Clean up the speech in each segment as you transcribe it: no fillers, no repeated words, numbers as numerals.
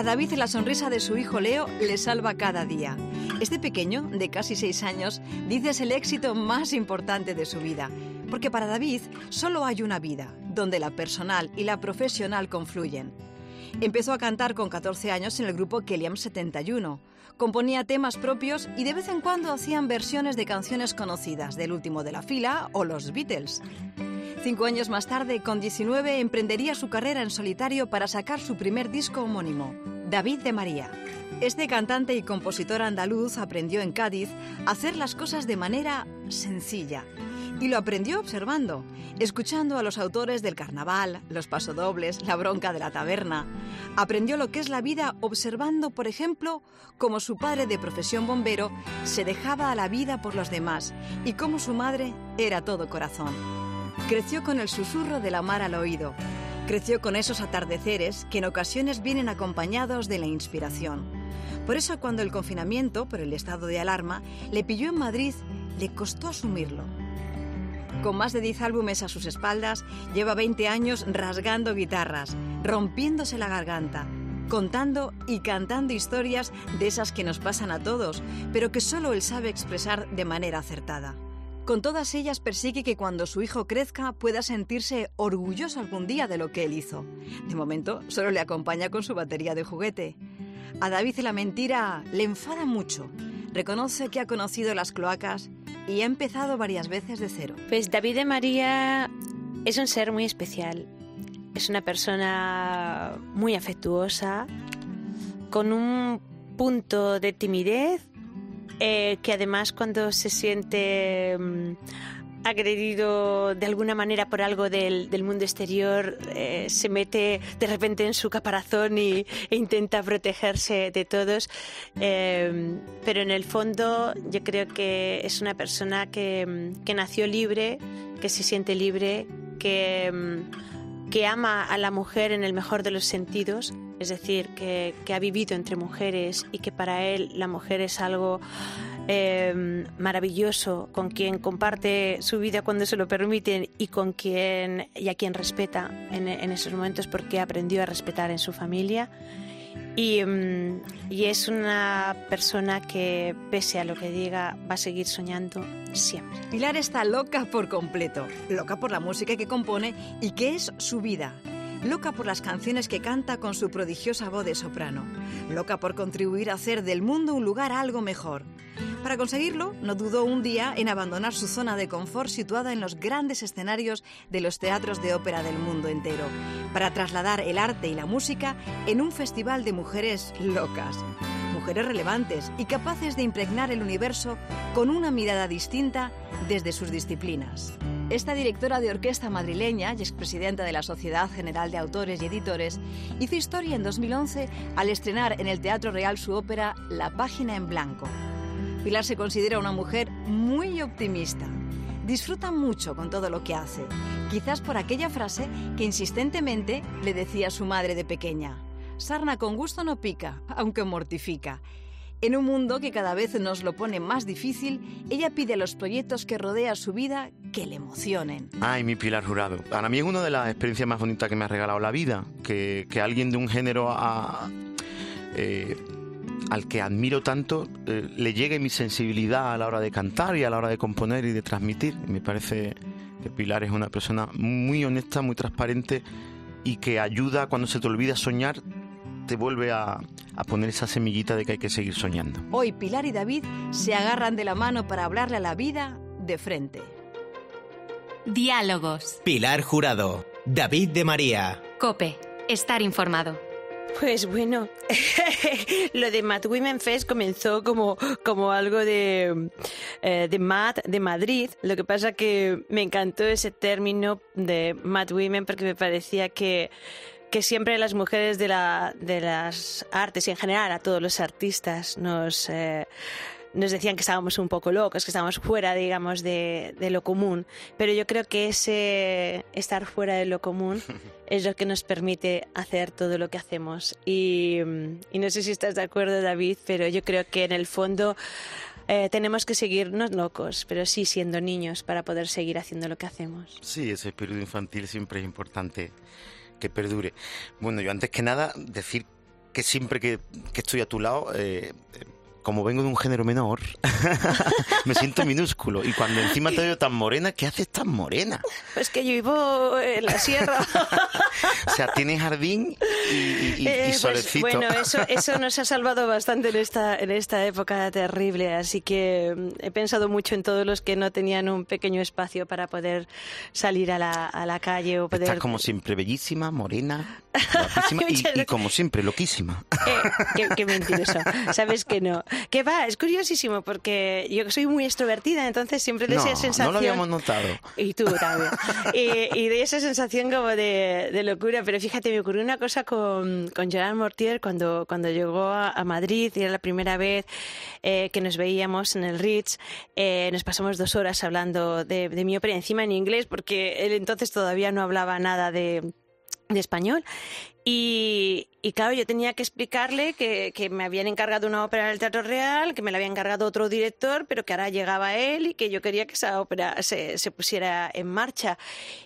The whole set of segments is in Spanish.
David la sonrisa de su hijo Leo le salva cada día. Este pequeño, de casi 6 años, dice es el éxito más importante de su vida. Porque para David solo hay una vida, donde la personal y la profesional confluyen. Empezó a cantar con 14 años en el grupo Kellyan 71. Componía temas propios y de vez en cuando hacían versiones de canciones conocidas, del último de la fila o los Beatles. 5 años más tarde, con 19, emprendería su carrera en solitario para sacar su primer disco homónimo, David de María. Este cantante y compositor andaluz aprendió en Cádiz a hacer las cosas de manera sencilla. Y lo aprendió observando, escuchando a los autores del Carnaval, los pasodobles, la bronca de la taberna. Aprendió lo que es la vida observando, por ejemplo, cómo su padre de profesión bombero se dejaba a la vida por los demás y cómo su madre era todo corazón. Creció con el susurro de la mar al oído. Creció con esos atardeceres que en ocasiones vienen acompañados de la inspiración. Por eso cuando el confinamiento, por el estado de alarma, le pilló en Madrid, le costó asumirlo. Con más de 10 álbumes a sus espaldas, lleva 20 años rasgando guitarras, rompiéndose la garganta, contando y cantando historias de esas que nos pasan a todos, pero que solo él sabe expresar de manera acertada. Con todas ellas persigue que cuando su hijo crezca pueda sentirse orgulloso algún día de lo que él hizo. De momento, solo le acompaña con su batería de juguete. A David la mentira le enfada mucho. Reconoce que ha conocido las cloacas y ha empezado varias veces de cero. Pues David de María es un ser muy especial. Es una persona muy afectuosa, con un punto de timidez, que además cuando se siente agredido de alguna manera por algo del mundo exterior, se mete de repente en su caparazón e intenta protegerse de todos. Pero en el fondo yo creo que es una persona que nació libre, que se siente libre, que ama a la mujer en el mejor de los sentidos, es decir, que ha vivido entre mujeres y que para él la mujer es algo maravilloso, con quien comparte su vida cuando se lo permiten y a quien respeta en esos momentos, porque aprendió a respetar en su familia. Y es una persona que, pese a lo que diga, va a seguir soñando siempre. Pilar está loca por completo, loca por la música que compone y que es su vida. Loca por las canciones que canta con su prodigiosa voz de soprano. Loca por contribuir a hacer del mundo un lugar algo mejor. Para conseguirlo, no dudó un día en abandonar su zona de confort situada en los grandes escenarios de los teatros de ópera del mundo entero, para trasladar el arte y la música en un festival de mujeres locas. Mujeres relevantes y capaces de impregnar el universo con una mirada distinta desde sus disciplinas. Esta directora de orquesta madrileña y expresidenta de la Sociedad General de Autores y Editores hizo historia en 2011 al estrenar en el Teatro Real su ópera La página en blanco. Pilar se considera una mujer muy optimista. Disfruta mucho con todo lo que hace, quizás por aquella frase que insistentemente le decía a su madre de pequeña: sarna con gusto no pica, aunque mortifica. En un mundo que cada vez nos lo pone más difícil, ella pide a los proyectos que rodea su vida que le emocionen. Ay, mi Pilar Jurado. Para mí es una de las experiencias más bonitas que me ha regalado la vida, que alguien de un género al que admiro tanto le llegue mi sensibilidad a la hora de cantar y a la hora de componer y de transmitir. Me parece que Pilar es una persona muy honesta, muy transparente y que ayuda cuando se te olvida soñar, te vuelve a poner esa semillita de que hay que seguir soñando. Hoy Pilar y David se agarran de la mano para hablarle a la vida de frente. Diálogos. Pilar Jurado, David de María. COPE. Estar informado. Pues bueno, lo de Mad Women Fest comenzó como algo de Madrid. Lo que pasa que me encantó ese término de Mad Women porque me parecía que siempre las mujeres de las artes y en general a todos los artistas nos decían que estábamos un poco locos, que estábamos fuera, digamos, de lo común. Pero yo creo que ese estar fuera de lo común es lo que nos permite hacer todo lo que hacemos. Y no sé si estás de acuerdo, David, pero yo creo que en el fondo tenemos que seguirnos locos, pero sí siendo niños para poder seguir haciendo lo que hacemos. Sí, ese espíritu infantil siempre es importante que perdure. Bueno, yo antes que nada decir que siempre que estoy a tu lado, como vengo de un género menor, me siento minúsculo. Y cuando encima te veo tan morena, ¿qué haces tan morena? Pues que yo vivo en la sierra. O sea, tienes jardín y solecito. Pues, bueno, eso nos ha salvado bastante en esta época terrible. Así que he pensado mucho en todos los que no tenían un pequeño espacio para poder salir a la calle o poder... Estás como siempre bellísima, morena, guapísima y como siempre loquísima. Qué mentiroso. Sabes que no. Que va, es curiosísimo porque yo soy muy extrovertida, entonces siempre de esa sensación... No lo habíamos notado. Y tú también. y de esa sensación como de locura. Pero fíjate, me ocurrió una cosa con Gerard Mortier cuando llegó a Madrid, y era la primera vez que nos veíamos en el Ritz. Nos pasamos 2 horas hablando de mi ópera, encima en inglés, porque él entonces todavía no hablaba nada de español. Y claro, yo tenía que explicarle que me habían encargado una ópera en el Teatro Real, que me la había encargado otro director, pero que ahora llegaba él y que yo quería que esa ópera se pusiera en marcha.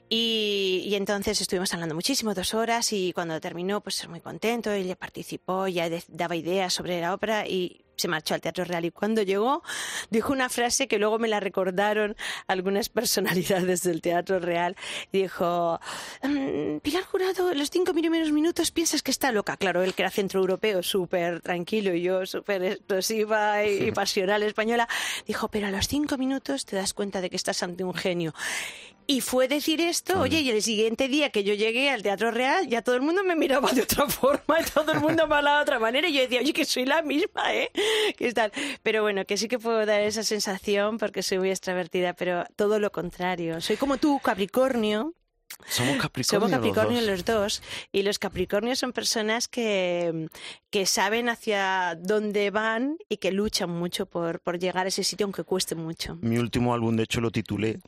Y entonces estuvimos hablando muchísimo, 2 horas, y cuando terminó, pues muy contento, ella participó, ya daba ideas sobre la ópera y se marchó al Teatro Real. Y cuando llegó, dijo una frase que luego me la recordaron algunas personalidades del Teatro Real. Dijo: Pilar Jurado, los 5 primeros minutos piensas que está loca. Claro, él que era centroeuropeo, súper tranquilo, y yo súper explosiva y pasional española. Dijo: pero a los 5 minutos te das cuenta de que estás ante un genio. Y fue decir esto, oye, y el siguiente día que yo llegué al Teatro Real, ya todo el mundo me miraba de otra forma, y todo el mundo me hablaba de otra manera, y yo decía, oye, que soy la misma, ¿eh? ¿Qué tal? Pero bueno, que sí que puedo dar esa sensación porque soy muy extrovertida, pero todo lo contrario. Soy como tú, Capricornio. Somos Capricornio los dos. Y los Capricornios son personas que saben hacia dónde van y que luchan mucho por llegar a ese sitio, aunque cueste mucho. Mi último álbum, de hecho, lo titulé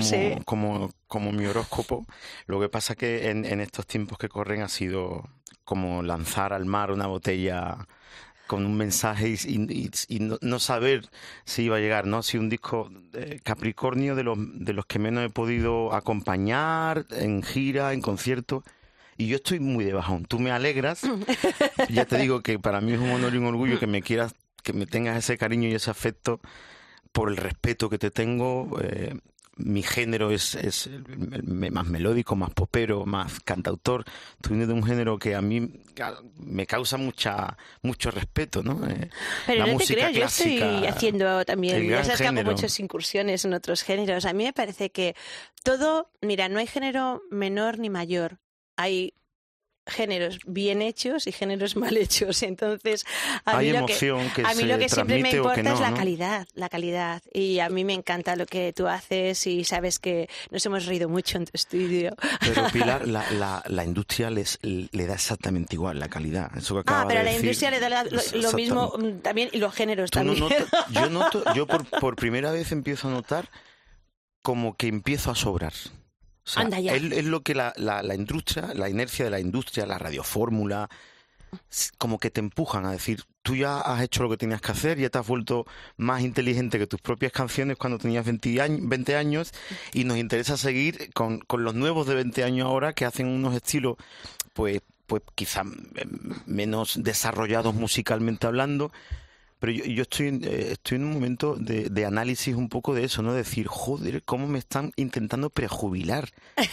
como mi horóscopo. Lo que pasa que en estos tiempos que corren ha sido como lanzar al mar una botella con un mensaje y no saber si iba a llegar, ¿no? Si un disco Capricornio de los que menos he podido acompañar en gira, en conciertos, y yo estoy muy de bajón. Tú me alegras. Ya te digo que para mí es un honor y un orgullo que me quieras, que me tengas ese cariño y ese afecto por el respeto que te tengo. Mi género es más melódico, más popero, más cantautor. Tú vienes de un género que a mí me causa mucho respeto, ¿no? Pero la no música te creas, clásica, yo estoy haciendo también, ya sabes que hago muchas incursiones en otros géneros. A mí me parece que todo, mira, no hay género menor ni mayor. Hay géneros bien hechos y géneros mal hechos. Entonces, a mí lo que siempre me importa es la calidad. Y a mí me encanta lo que tú haces, y sabes que nos hemos reído mucho en tu estudio. Pero Pilar, la industria le da exactamente igual la calidad. Eso que acabas pero de la decir, industria le da lo mismo también, y los géneros también. Yo por primera vez empiezo a notar como que empiezo a sobrar. O sea, anda ya. Es lo que la industria, la inercia de la industria, la radiofórmula, como que te empujan a decir, tú ya has hecho lo que tenías que hacer, ya te has vuelto más inteligente que tus propias canciones cuando tenías 20 años, y nos interesa seguir con los nuevos de 20 años ahora, que hacen unos estilos pues quizá menos desarrollados musicalmente hablando. Pero yo estoy en un momento de análisis un poco de eso, ¿no? Decir, joder, cómo me están intentando prejubilar.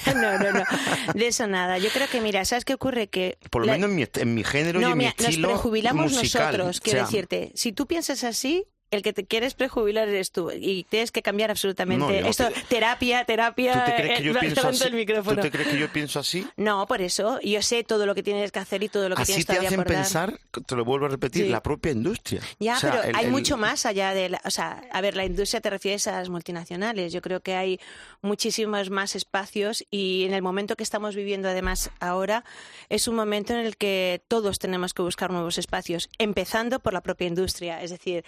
No, de eso nada. Yo creo que, mira, ¿sabes qué ocurre? Que por lo menos en mi género y en mi estilo nos prejubilamos musical. nosotros, quiero decirte. Si tú piensas así, el que te quieres prejubilar eres tú, y tienes que cambiar absolutamente terapia. ¿Tú te crees que yo pienso así? El micrófono. ¿Tú te crees que yo pienso así? No, por eso. Yo sé todo lo que tienes que hacer y todo lo que tienes todavía por dar. Así te hacen pensar, te lo vuelvo a repetir, la propia industria. Ya, pero hay mucho más allá de la industria te refieres a las multinacionales. Yo creo que hay muchísimos más espacios, y en el momento que estamos viviendo además ahora es un momento en el que todos tenemos que buscar nuevos espacios, empezando por la propia industria. Es decir,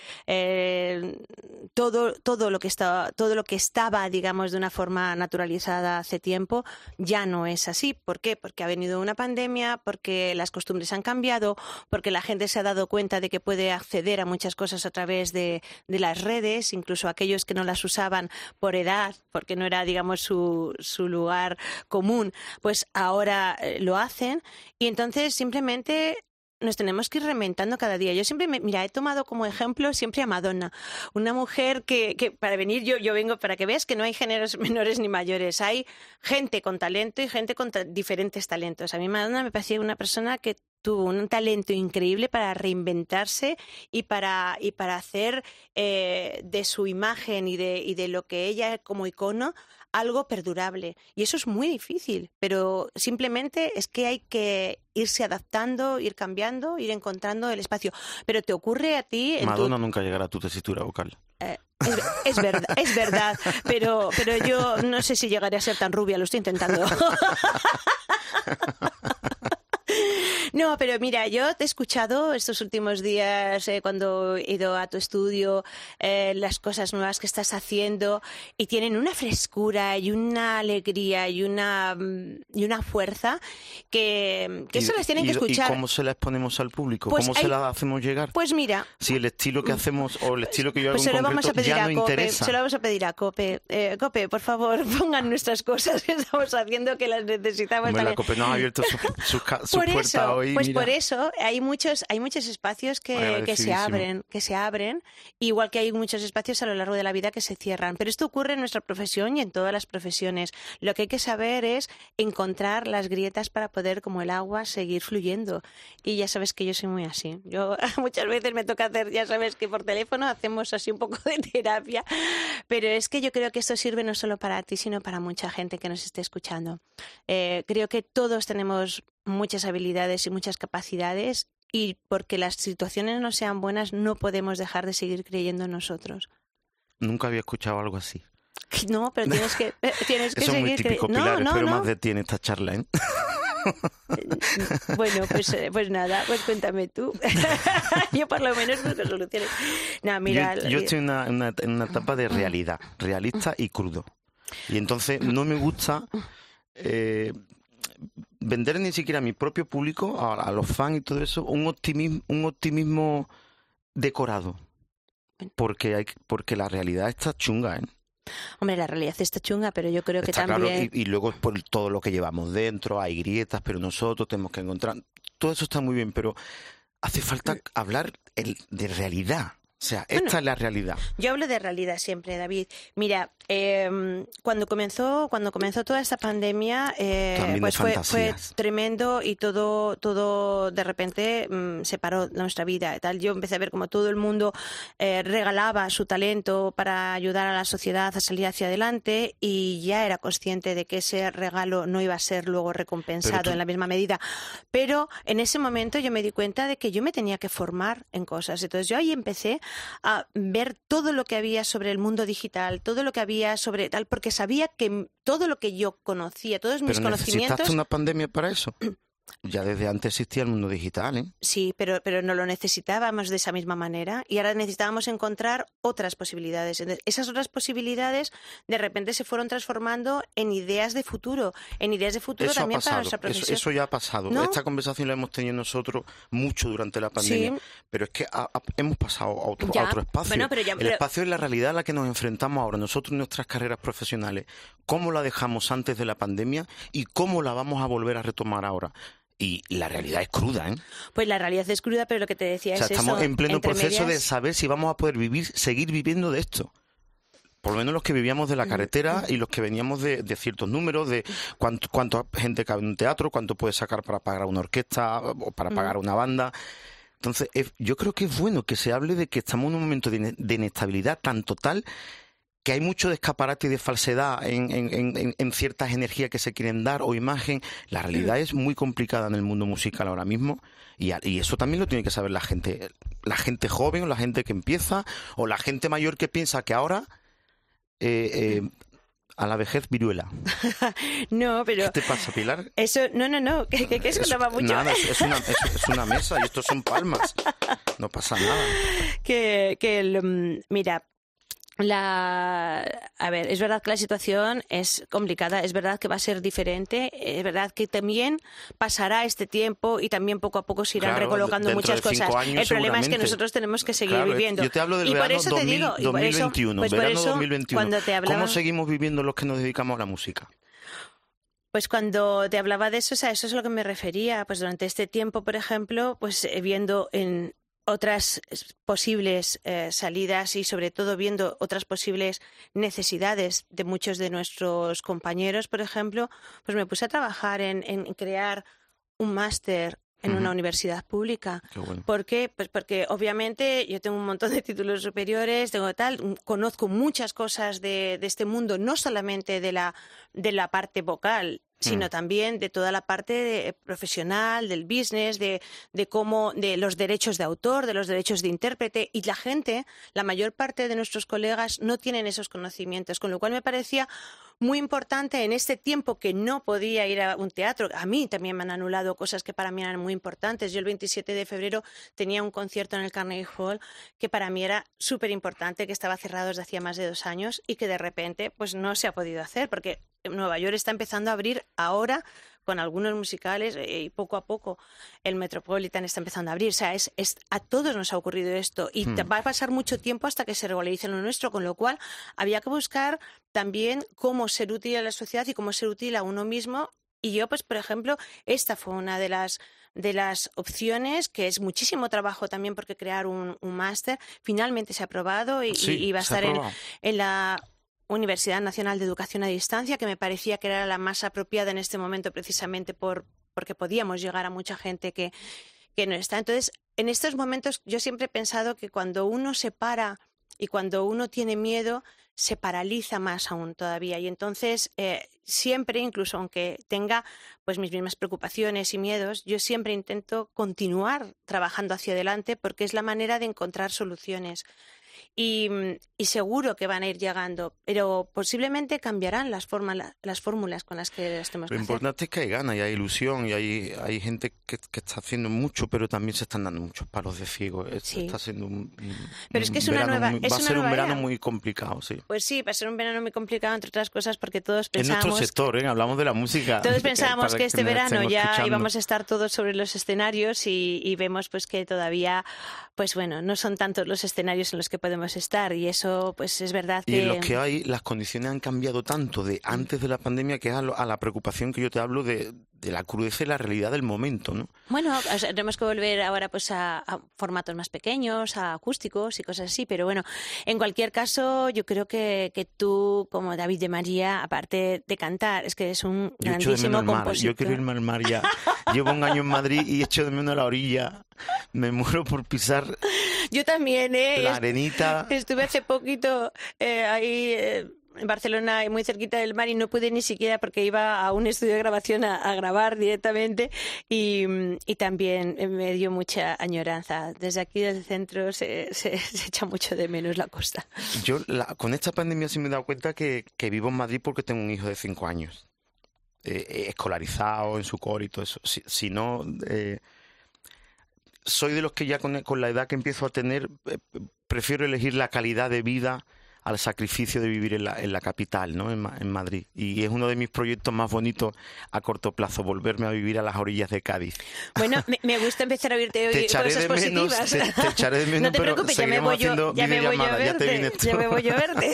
todo lo que estaba, digamos, de una forma naturalizada hace tiempo, ya no es así. ¿Por qué? Porque ha venido una pandemia, porque las costumbres han cambiado, porque la gente se ha dado cuenta de que puede acceder a muchas cosas a través de las redes, incluso aquellos que no las usaban por edad, porque no era, digamos, su lugar común, pues ahora lo hacen, y entonces simplemente nos tenemos que ir reinventando cada día. Yo siempre, he tomado como ejemplo siempre a Madonna, una mujer que para venir, yo vengo para que veas que no hay géneros menores ni mayores, hay gente con talento y gente con diferentes talentos. A mí Madonna me parecía una persona que tuvo un talento increíble para reinventarse y para hacer de su imagen y de lo que ella como icono algo perdurable. Y eso es muy difícil, pero simplemente es que hay que irse adaptando, ir cambiando, ir encontrando el espacio. Pero te ocurre a ti... Madonna nunca llegará a tu tesitura vocal. Es verdad, pero yo no sé si llegaré a ser tan rubia, lo estoy intentando. No, pero mira, yo te he escuchado estos últimos días cuando he ido a tu estudio, las cosas nuevas que estás haciendo y tienen una frescura y una alegría y una fuerza que eso las tienen que escuchar. ¿Y cómo se las ponemos al público? Pues ¿Cómo se las hacemos llegar? Pues mira... Si el estilo que hacemos o el estilo que yo hago pues en concreto ya no interesa. Se lo vamos a pedir a COPE. COPE, por favor, pongan nuestras cosas que estamos haciendo, que las necesitamos. Bueno, la COPE nos ha abierto sus puertas hoy. Pues mira. por eso hay muchos espacios que se abren, igual que hay muchos espacios a lo largo de la vida que se cierran. Pero esto ocurre en nuestra profesión y en todas las profesiones. Lo que hay que saber es encontrar las grietas para poder, como el agua, seguir fluyendo. Y ya sabes que yo soy muy así. Yo muchas veces me toca hacer, ya sabes que por teléfono hacemos así un poco de terapia, pero es que yo creo que esto sirve no solo para ti, sino para mucha gente que nos esté escuchando. Creo que todos tenemos muchas habilidades y muchas capacidades y porque las situaciones no sean buenas no podemos dejar de seguir creyendo en nosotros. Nunca había escuchado algo así. No, pero tienes que Eso es muy seguir típico, Pilar, espero más de ti en esta charla, ¿eh? Bueno, pues nada, pues cuéntame tú. Yo por lo menos busco soluciones. No, mira, yo estoy en una etapa de realista y crudo. Y entonces no me gusta vender ni siquiera a mi propio público, a los fans y todo eso, un optimismo decorado. Porque la realidad está chunga, ¿eh? Hombre, la realidad está chunga, pero yo creo que está también... Claro, y luego por todo lo que llevamos dentro, hay grietas, pero nosotros tenemos que encontrar... Todo eso está muy bien, pero hace falta hablar de realidad. O sea, esta es la realidad. Yo hablo de realidad siempre, David. Mira, cuando comenzó toda esta pandemia, pues fue tremendo y todo de repente se paró nuestra vida. Tal. Yo empecé a ver como todo el mundo regalaba su talento para ayudar a la sociedad a salir hacia adelante y ya era consciente de que ese regalo no iba a ser luego recompensado en la misma medida. Pero en ese momento yo me di cuenta de que yo me tenía que formar en cosas. Entonces yo ahí empecé a ver todo lo que había sobre el mundo digital, todo lo que había sobre tal, porque sabía que todo lo que yo conocía, todos mis conocimientos... ¿Necesitaste una pandemia para eso? Ya desde antes existía el mundo digital, ¿eh? Sí, pero no lo necesitábamos de esa misma manera y ahora necesitábamos encontrar otras posibilidades. Entonces, esas otras posibilidades de repente se fueron transformando en ideas de futuro, eso también para nuestra profesión. Eso ya ha pasado. ¿No? Esta conversación la hemos tenido nosotros mucho durante la pandemia, sí. Pero es que hemos pasado a otro espacio. Bueno, el espacio es la realidad a la que nos enfrentamos ahora, nosotros en nuestras carreras profesionales. ¿Cómo la dejamos antes de la pandemia y cómo la vamos a volver a retomar ahora? Y la realidad es cruda, ¿eh? Pues la realidad es cruda, pero lo que te decía es eso. Estamos en pleno proceso de saber si vamos a poder seguir viviendo de esto. Por lo menos los que vivíamos de la carretera y los que veníamos de ciertos números, de cuánta gente cabe en un teatro, cuánto puede sacar para pagar una orquesta o para pagar una banda. Entonces, yo creo que es bueno que se hable de que estamos en un momento de inestabilidad tan total que hay mucho de escaparate y de falsedad en ciertas energías que se quieren dar o imagen. La realidad es muy complicada en el mundo musical ahora mismo y eso también lo tiene que saber la gente joven o la gente que empieza o la gente mayor que piensa que ahora a la vejez viruela. No, pero... ¿Qué te pasa, Pilar? Eso, no, que eso no va mucho. Nada, es una mesa y esto son palmas. No pasa nada. Mira... A ver, es verdad que la situación es complicada, es verdad que va a ser diferente, es verdad que también pasará este tiempo y también poco a poco se irán recolocando muchas cosas. El problema es que nosotros tenemos que seguir viviendo. Yo te hablo del verano 2021, verano 2021. Cuando te hablaba... ¿Cómo seguimos viviendo los que nos dedicamos a la música? Pues cuando te hablaba de eso, o sea, eso es a lo que me refería. Pues durante este tiempo, por ejemplo, pues viendo en otras posibles salidas y sobre todo viendo otras posibles necesidades de muchos de nuestros compañeros, por ejemplo, pues me puse a trabajar en crear un máster en una universidad pública. Qué bueno. ¿Por qué? Pues porque obviamente yo tengo un montón de títulos superiores, conozco muchas cosas de este mundo, no solamente de la parte vocal, sino también de toda la parte profesional, del business, de los derechos de autor, de los derechos de intérprete, y la mayor parte de nuestros colegas no tienen esos conocimientos, con lo cual me parecía muy importante en este tiempo que no podía ir a un teatro. A mí también me han anulado cosas que para mí eran muy importantes. Yo el 27 de febrero tenía un concierto en el Carnegie Hall que para mí era súper importante, que estaba cerrado desde hacía más de 2 años y que de repente pues no se ha podido hacer porque Nueva York está empezando a abrir ahora con algunos musicales y poco a poco el Metropolitan está empezando a abrir. O sea, a todos nos ha ocurrido esto y va a pasar mucho tiempo hasta que se regularice lo nuestro, con lo cual había que buscar también cómo ser útil a la sociedad y cómo ser útil a uno mismo. Y yo, pues, por ejemplo, esta fue una de las opciones, que es muchísimo trabajo también porque crear un máster. Finalmente se ha aprobado y va a estar en la Universidad Nacional de Educación a Distancia, que me parecía que era la más apropiada en este momento precisamente porque podíamos llegar a mucha gente que no está. Entonces, en estos momentos yo siempre he pensado que cuando uno se para y cuando uno tiene miedo, se paraliza más aún todavía. Y entonces, siempre, incluso aunque tenga pues mis mismas preocupaciones y miedos, yo siempre intento continuar trabajando hacia adelante porque es la manera de encontrar soluciones. Y seguro que van a ir llegando, pero posiblemente cambiarán las fórmulas con las que las tenemos que hacer. Lo importante es que hay ganas y hay ilusión y hay gente que está haciendo mucho, pero también se están dando muchos palos de ciego. Sí. Está siendo pero es que es una nueva va a ser un verano muy complicado, sí. Pues sí, va a ser un verano muy complicado, entre otras cosas, porque todos pensábamos... En nuestro sector, hablamos de la música. Todos pensábamos que este verano ya escuchando. íbamos a estar todos sobre los escenarios y vemos pues que todavía, pues bueno, no son tantos los escenarios en los que podemos estar y eso pues es verdad que... Y en los que hay, las condiciones han cambiado tanto de antes de la pandemia que es a la preocupación que yo te hablo de la crudeza y la realidad del momento, ¿no? Bueno, o sea, tenemos que volver ahora pues a formatos más pequeños, a acústicos y cosas así, pero bueno, en cualquier caso yo creo que tú, como David de María, aparte de cantar, es que eres un grandísimo compositor. Yo quiero irme al mar ya. Llevo 1 año en Madrid y echo de menos la orilla. Me muero por pisar. Yo también, la arenita. Estuve hace poquito ahí... en Barcelona, muy cerquita del mar, y no pude ni siquiera porque iba a un estudio de grabación a grabar directamente y también me dio mucha añoranza. Desde aquí del centro se echa mucho de menos la costa. Yo con esta pandemia sí me he dado cuenta que vivo en Madrid porque tengo un hijo de 5 años, escolarizado en su coro y todo eso. Si no... soy de los que ya con la edad que empiezo a tener, prefiero elegir la calidad de vida al sacrificio de vivir en la capital, ¿no? En Madrid. Y es uno de mis proyectos más bonitos a corto plazo, volverme a vivir a las orillas de Cádiz. Bueno, me gusta empezar a oírte hoy cosas positivas. Te echaré de menos, no te preocupes, ya me voy yo a verte. Ya me voy a verte.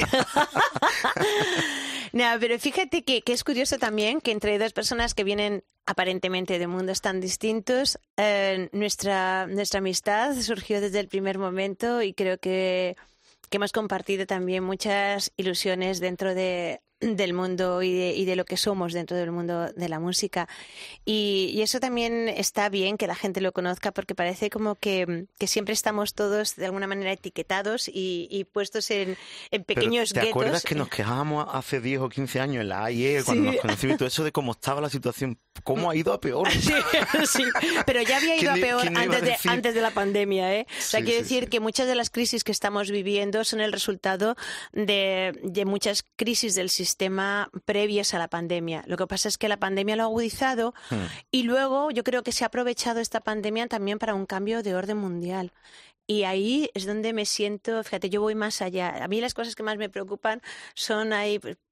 No, pero fíjate que es curioso también que entre 2 personas que vienen aparentemente de mundos tan distintos, nuestra amistad surgió desde el primer momento y creo que hemos compartido también muchas ilusiones dentro del mundo y de lo que somos dentro del mundo de la música. Y eso también está bien que la gente lo conozca porque parece como que siempre estamos todos de alguna manera etiquetados y puestos en pequeños guetos. ¿Te acuerdas que nos quejábamos hace 10 o 15 años en la AIE cuando nos conocimos y todo eso de cómo estaba la situación? ¿Cómo ha ido a peor? Sí, pero ya había ido a peor antes de la pandemia, ¿eh? O sea, quiero decir que muchas de las crisis que estamos viviendo son el resultado de muchas crisis del sistema previas a la pandemia. Lo que pasa es que la pandemia lo ha agudizado y luego yo creo que se ha aprovechado esta pandemia también para un cambio de orden mundial. Y ahí es donde me siento, fíjate, yo voy más allá. A mí las cosas que más me preocupan son ahí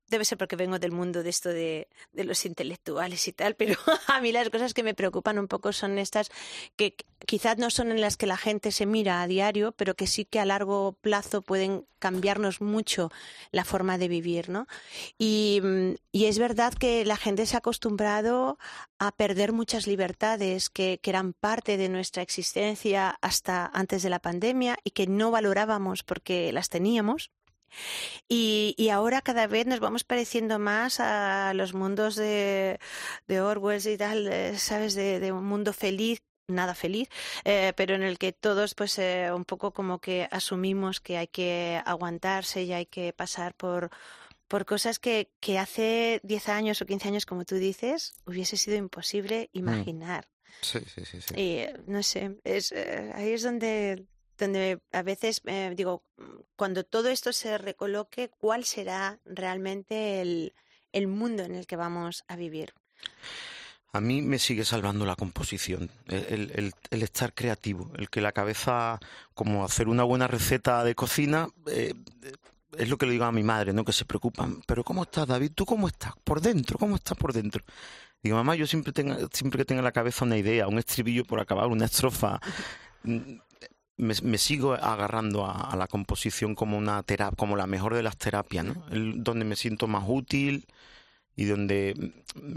debe ser porque vengo del mundo de esto de los intelectuales y tal, pero a mí las cosas que me preocupan un poco son estas que quizás no son en las que la gente se mira a diario, pero que sí que a largo plazo pueden cambiarnos mucho la forma de vivir, ¿no? Y es verdad que la gente se ha acostumbrado a perder muchas libertades que eran parte de nuestra existencia hasta antes de la pandemia y que no valorábamos porque las teníamos. Y ahora cada vez nos vamos pareciendo más a los mundos de Orwell y tal, ¿sabes? De un mundo feliz, nada feliz, pero en el que todos pues un poco como que asumimos que hay que aguantarse y hay que pasar por cosas que hace 10 años o 15 años, como tú dices, hubiese sido imposible imaginar. Sí. Y no sé, ahí es donde a veces digo, cuando todo esto se recoloque, ¿cuál será realmente el mundo en el que vamos a vivir? A mí me sigue salvando la composición, el estar creativo, el que la cabeza, como hacer una buena receta de cocina, es lo que le digo a mi madre, ¿no? Que se preocupan. Pero ¿cómo estás, David? ¿Tú cómo estás? ¿Por dentro? ¿Cómo estás por dentro? Digo, mamá, yo siempre que tenga en la cabeza una idea, un estribillo por acabar, una estrofa, me sigo agarrando a la composición como una terapia, como la mejor de las terapias, ¿no? Donde me siento más útil y donde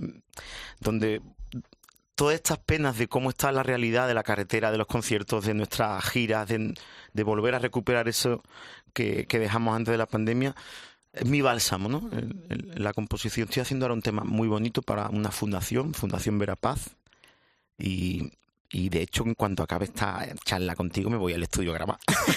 todas estas penas de cómo está la realidad de la carretera, de los conciertos, de nuestras giras, de volver a recuperar eso que dejamos antes de la pandemia, es mi bálsamo, ¿no? La composición. Estoy haciendo ahora un tema muy bonito para una Fundación Verapaz, y de hecho, en cuanto acabe esta charla contigo, me voy al estudio a grabar.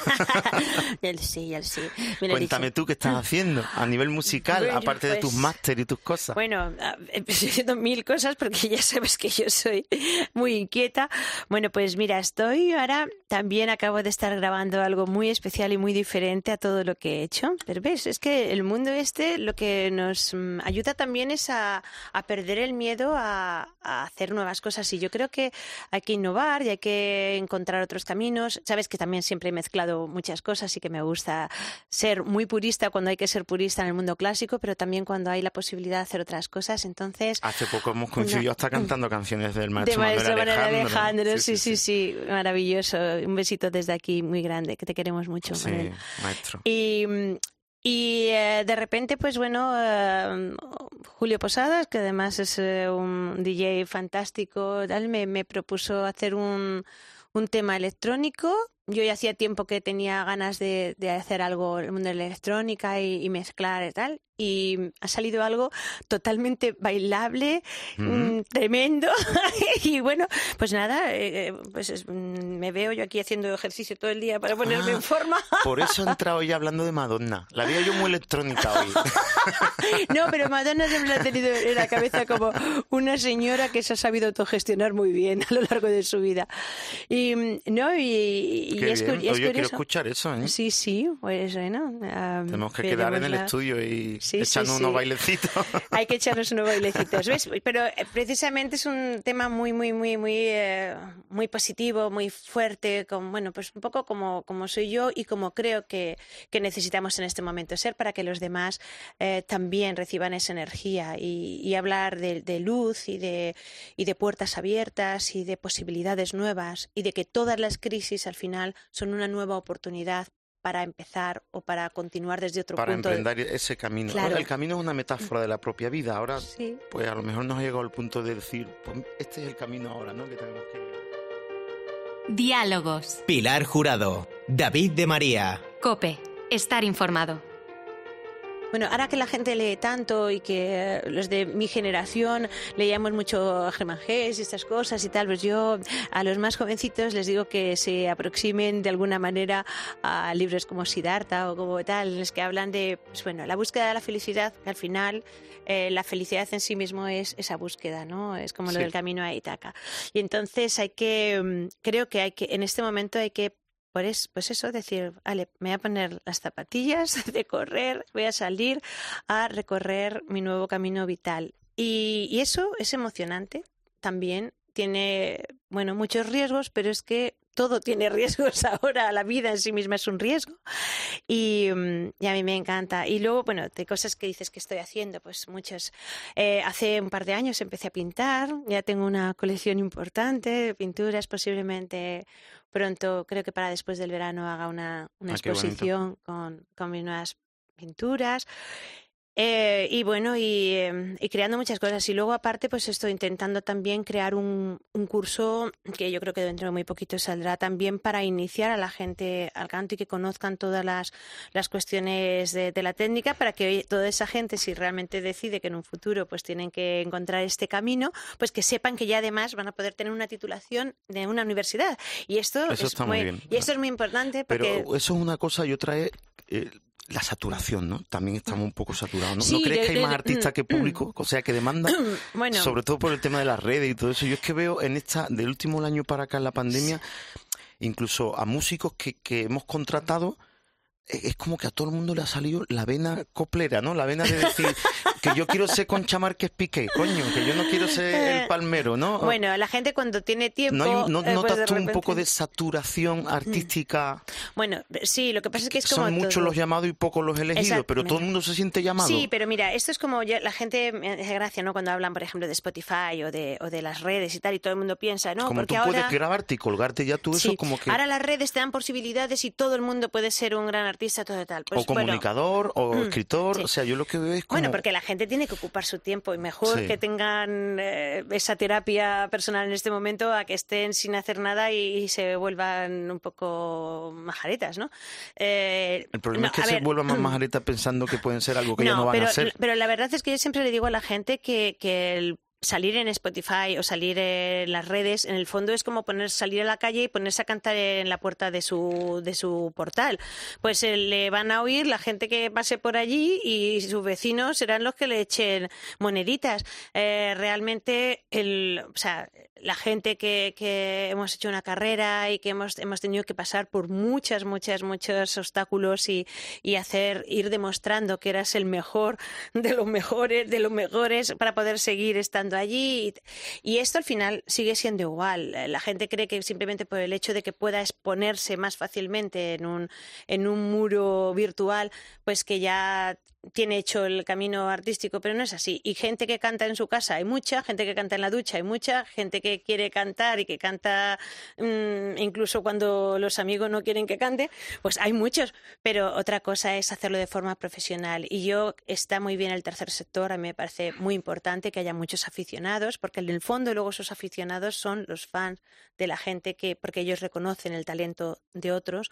Ya lo sé. Cuéntame tú qué estás haciendo a nivel musical, bueno, aparte de tus máster y tus cosas. Bueno, estoy haciendo 1000 cosas porque ya sabes que yo soy muy inquieta. Bueno, pues mira, también acabo de estar grabando algo muy especial y muy diferente a todo lo que he hecho. Pero ves, es que el mundo lo que nos ayuda también es a perder el miedo a hacer nuevas cosas. Y yo creo que hay que innovar y hay que encontrar otros caminos. Sabes que también siempre he mezclado muchas cosas y que me gusta ser muy purista cuando hay que ser purista en el mundo clásico, pero también cuando hay la posibilidad de hacer otras cosas. Entonces, hace poco hemos coincidido hasta cantando canciones del maestro Manuel Alejandro. Sí, maravilloso. Un besito desde aquí muy grande, que te queremos mucho. Sí, Manuel. maestro. Y de repente, pues bueno, Julio Posadas, que además es un DJ fantástico, me propuso hacer un tema electrónico. Yo ya hacía tiempo que tenía ganas de hacer algo en el mundo de la electrónica y mezclar y tal. Y ha salido algo totalmente bailable, tremendo. Y bueno, pues nada, me veo yo aquí haciendo ejercicio todo el día para ponerme en forma. Por eso he entrado hoy hablando de Madonna. La veo yo muy electrónica hoy. No, pero Madonna siempre la ha tenido en la cabeza como una señora que se ha sabido autogestionar muy bien a lo largo de su vida. Y es bien. curioso. Yo quiero escuchar eso, ¿eh? Sí, pues bueno. Tenemos que quedar en el estudio y echarnos unos bailecitos. Hay que echarnos unos bailecitos, ¿ves? Pero precisamente es un tema muy, muy, muy, muy, muy positivo, muy fuerte, pues un poco como soy yo y como creo que necesitamos en este momento ser para que los demás también reciban esa energía y hablar de luz y de puertas abiertas y de posibilidades nuevas y de que todas las crisis al final son una nueva oportunidad para empezar o para continuar desde otro punto. Para emprender ese camino. Claro. Ahora, el camino es una metáfora de la propia vida. Ahora, sí. Pues a lo mejor nos ha llegado al punto de decir, pues este es el camino ahora, ¿no? Que tenemos que... Diálogos. Pilar Jurado. David de María. COPE. Estar informado. Bueno, ahora que la gente lee tanto y que los de mi generación leíamos mucho Germán Hesse y estas cosas y tal, pues yo a los más jovencitos les digo que se aproximen de alguna manera a libros como Siddhartha o como tal, en los que hablan de la búsqueda de la felicidad, que al final la felicidad en sí mismo es esa búsqueda, ¿no? Es como lo del camino a Ítaca. Y entonces creo que en este momento hay que pues eso, decir, vale, me voy a poner las zapatillas de correr, voy a salir a recorrer mi nuevo camino vital. Y eso es emocionante, también tiene, muchos riesgos, pero es que todo tiene riesgos ahora, la vida en sí misma es un riesgo. Y a mí me encanta. Y luego, bueno, de cosas que dices que estoy haciendo, pues muchas. Hace un par de años empecé a pintar, ya tengo una colección importante de pinturas, posiblemente pronto, creo que para después del verano haga una exposición con mis nuevas pinturas. Y bueno, y creando muchas cosas. Y luego, aparte, pues estoy intentando también crear un curso que yo creo que dentro de muy poquito saldrá también para iniciar a la gente al canto y que conozcan todas las cuestiones de la técnica, para que toda esa gente, si realmente decide que en un futuro pues tienen que encontrar este camino, pues que sepan que ya además van a poder tener una titulación de una universidad. Y esto está muy bien. Y esto es muy importante porque... Pero eso es una cosa y otra es... la saturación, ¿no? También estamos un poco saturados, ¿no? Sí, ¿No crees que hay más artistas que público? O sea, que demanda, bueno, sobre todo por el tema de las redes y todo eso. Yo es que veo del último año para acá en la pandemia, incluso a músicos que hemos contratado, es como que a todo el mundo le ha salido la vena coplera, ¿no? La vena de decir que yo quiero ser Concha Márquez Piqué, coño, que yo no quiero ser el Palmero, ¿no? Bueno, la gente cuando tiene tiempo... ¿No pues notas tú un poco de saturación artística? Bueno, sí, lo que pasa es que es como son muchos todo. los llamados y pocos los elegidos, pero todo el mundo se siente llamado. Sí, pero mira, esto es como la gente me hace gracia, ¿no? Cuando hablan, por ejemplo, de Spotify o de las redes y tal, y todo el mundo piensa, ¿no? Como porque tú ahora... puedes grabarte y colgarte ya tú, sí, eso como que... ahora las redes te dan posibilidades y todo el mundo puede ser un gran artista, todo y tal. Pues, o comunicador, o escritor, sí. O sea, yo lo que veo es como... Bueno, porque la gente tiene que ocupar su tiempo y mejor que tengan esa terapia personal en este momento a que estén sin hacer nada y se vuelvan un poco majaretas, ¿no? El problema es que se vuelvan más majaretas pensando que pueden ser algo que ya no van a ser. Pero la verdad es que yo siempre le digo a la gente que el salir en Spotify o salir en las redes, en el fondo es como salir a la calle y ponerse a cantar en la puerta de su portal. Pues le van a oír la gente que pase por allí y sus vecinos serán los que le echen moneditas. Realmente, o sea, la gente que hemos hecho una carrera y que hemos tenido que pasar por muchos obstáculos y ir demostrando que eras el mejor de los mejores para poder seguir estando allí, y esto al final sigue siendo igual. La gente cree que simplemente por el hecho de que pueda exponerse más fácilmente en un muro virtual, pues que ya tiene hecho el camino artístico, pero no es así. Y gente que canta en su casa hay mucha, gente que canta en la ducha hay mucha, gente que quiere cantar y que canta incluso cuando los amigos no quieren que cante, pues hay muchos, pero otra cosa es hacerlo de forma profesional. Y está muy bien el tercer sector, a mí me parece muy importante que haya muchos aficionados, porque en el fondo luego esos aficionados son los fans de la gente, porque ellos reconocen el talento de otros,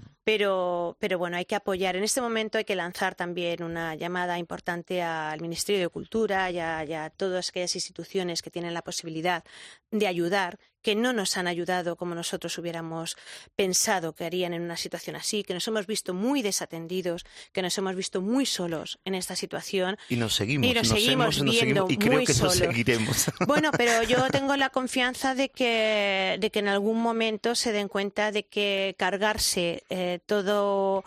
pero bueno, hay que apoyar. En este momento hay que lanzar también una llamada importante al Ministerio de Cultura y a todas aquellas instituciones que tienen la posibilidad de ayudar, que no nos han ayudado como nosotros hubiéramos pensado que harían en una situación así, que nos hemos visto muy desatendidos, que nos hemos visto muy solos en esta situación. Y nos seguimos viendo y creo muy que solos. nos seguiremos. Bueno, pero yo tengo la confianza de que en algún momento se den cuenta de que cargarse todo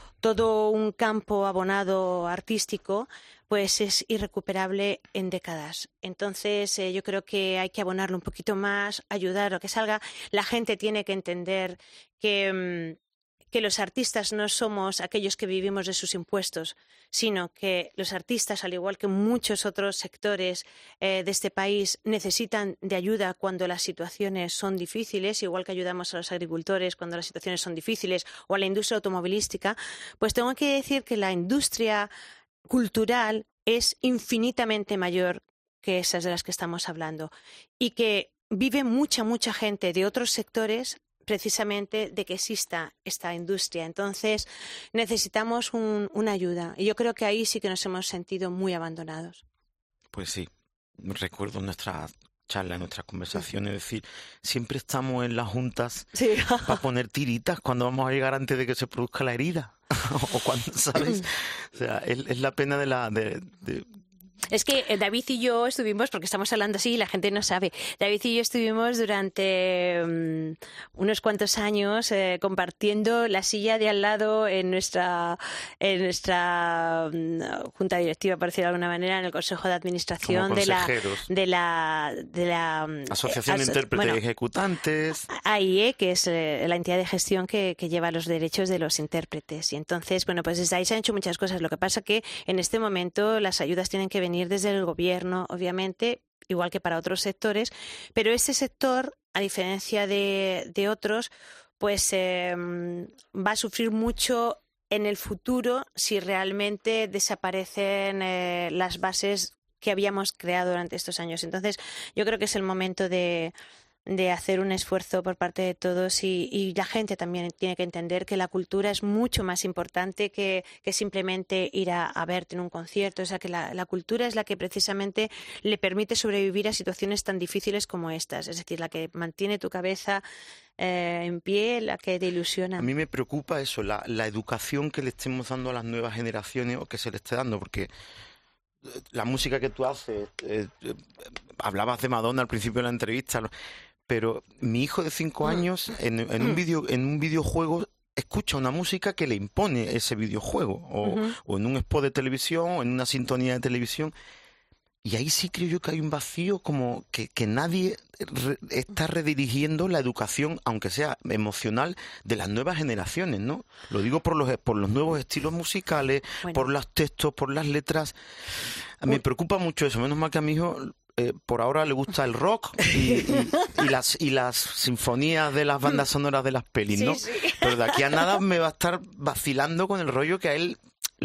un campo abonado artístico pues es irrecuperable en décadas. Entonces yo creo que hay que abonarlo un poquito más, ayudar a que salga. La gente tiene que entender que los artistas no somos aquellos que vivimos de sus impuestos, sino que los artistas, al igual que muchos otros sectores de este país, necesitan de ayuda cuando las situaciones son difíciles, igual que ayudamos a los agricultores cuando las situaciones son difíciles, o a la industria automovilística. Pues tengo que decir que la industria cultural es infinitamente mayor que esas de las que estamos hablando, y que vive mucha gente de otros sectores precisamente de que exista esta industria. Entonces necesitamos una ayuda, y yo creo que ahí sí que nos hemos sentido muy abandonados. Pues sí, recuerdo nuestra charla, nuestras conversaciones, es decir, siempre estamos en las juntas para poner tiritas cuando vamos a llegar antes de que se produzca la herida o cuando, ¿sabes? O sea, es la pena de Es que David y yo estuvimos, porque estamos hablando así y la gente no sabe, David y yo estuvimos durante unos cuantos años compartiendo la silla de al lado en nuestra junta directiva, por decirlo de alguna manera, en el Consejo de Administración de la Asociación de Intérpretes y Ejecutantes. AIE, que es la entidad de gestión que lleva los derechos de los intérpretes. Y entonces, bueno, pues desde ahí se han hecho muchas cosas. Lo que pasa que en este momento las ayudas tienen que venir desde el gobierno, obviamente, igual que para otros sectores, pero este sector, a diferencia de otros, pues va a sufrir mucho en el futuro si realmente desaparecen las bases que habíamos creado durante estos años. Entonces, yo creo que es el momento de hacer un esfuerzo por parte de todos y la gente también tiene que entender que la cultura es mucho más importante que simplemente ir a verte en un concierto. O sea, que la cultura es la que precisamente le permite sobrevivir a situaciones tan difíciles como estas. Es decir, la que mantiene tu cabeza en pie, la que te ilusiona. A mí me preocupa eso, la educación que le estemos dando a las nuevas generaciones o que se le esté dando, porque la música que tú haces, hablabas de Madonna al principio de la entrevista, pero mi hijo de 5 años en un videojuego escucha una música que le impone ese videojuego, o en un spot de televisión, o en una sintonía de televisión. Y ahí sí creo yo que hay un vacío, como que nadie está redirigiendo la educación, aunque sea emocional, de las nuevas generaciones, ¿no? Lo digo por los nuevos estilos musicales, por los textos, por las letras. Me preocupa mucho eso. Menos mal que a mi hijo por ahora le gusta el rock y las sinfonías de las bandas sonoras de las pelis, ¿no? Sí. Pero de aquí a nada me va a estar vacilando con el rollo que a él...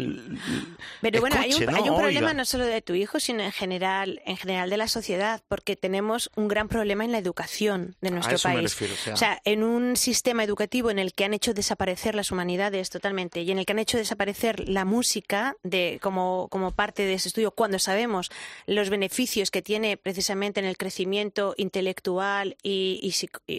Pero bueno, hay un problema no solo de tu hijo, sino en general de la sociedad, porque tenemos un gran problema en la educación de nuestro país. Me refiero, o sea, en un sistema educativo en el que han hecho desaparecer las humanidades totalmente y en el que han hecho desaparecer la música como parte de ese estudio, cuando sabemos los beneficios que tiene precisamente en el crecimiento intelectual y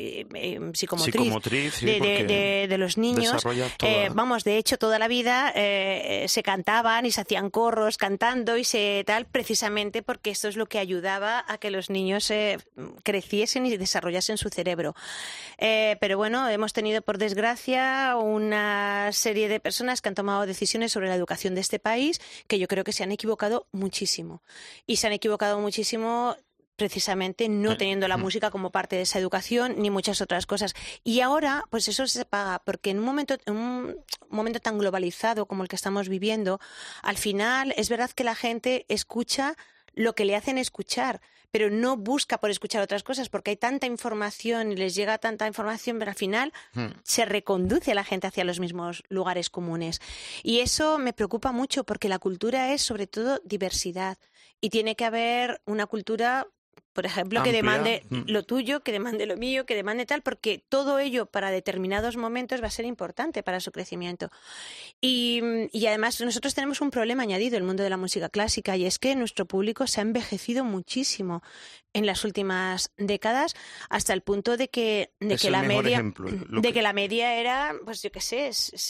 psicomotriz sí, de los niños. Vamos, de hecho, toda la vida se cantaban y se hacían corros cantando y precisamente porque esto es lo que ayudaba a que los niños creciesen y desarrollasen su cerebro. Pero bueno, hemos tenido, por desgracia, una serie de personas que han tomado decisiones sobre la educación de este país que yo creo que se han equivocado muchísimo. Y se han equivocado muchísimo precisamente no teniendo la música como parte de esa educación ni muchas otras cosas. Y ahora, pues eso se paga, porque en un momento tan globalizado como el que estamos viviendo, al final es verdad que la gente escucha lo que le hacen escuchar, pero no busca por escuchar otras cosas, porque hay tanta información y les llega tanta información, pero al final se reconduce a la gente hacia los mismos lugares comunes. Y eso me preocupa mucho, porque la cultura es sobre todo diversidad y tiene que haber una cultura, por ejemplo, amplia, que demande lo tuyo, que demande lo mío, que demande tal, porque todo ello para determinados momentos va a ser importante para su crecimiento. Y además nosotros tenemos un problema añadido en el mundo de la música clásica, y es que nuestro público se ha envejecido muchísimo en las últimas décadas, hasta el punto de que la media era, pues yo qué sé,